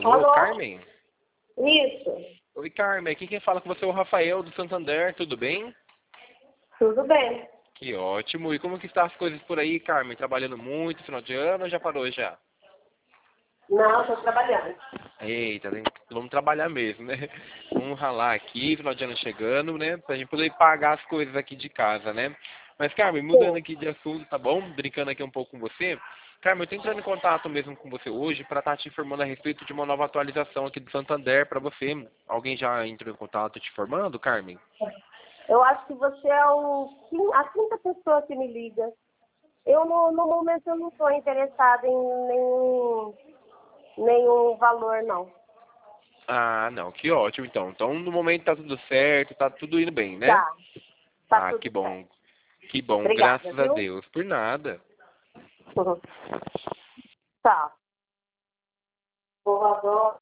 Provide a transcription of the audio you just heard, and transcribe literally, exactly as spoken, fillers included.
Alô, Alô? Carmen? Isso. Oi, Carmen. Aqui quem fala com você é o Rafael do Santander. Tudo bem? Tudo bem. Que ótimo. E como que estão as coisas por aí, Carmen? Trabalhando muito, final de ano ou já parou já? Não, estou trabalhando. Eita, tem- vamos trabalhar mesmo, né? Vamos ralar aqui, final de ano chegando, né? Pra gente poder pagar as coisas aqui de casa, né? Mas, Carmen, mudando Sim. aqui de assunto, tá bom? Brincando aqui um pouco com você. Carmen, eu tô entrando em contato mesmo com você hoje para estar te informando a respeito de uma nova atualização aqui do Santander para você. Alguém já entrou em contato te informando, Carmen? Eu acho que você é o, quin- a quinta pessoa que me liga. Eu, no, no momento, eu não estou interessada em nenhum, nenhum valor, não. Ah, não, que ótimo então. Então, no momento tá tudo certo, tá tudo indo bem, né? Tá. Tá Ah, que tudo bom. certo. Que bom, Obrigada, graças a viu? Deus. Por nada. Tá. Boa, boa.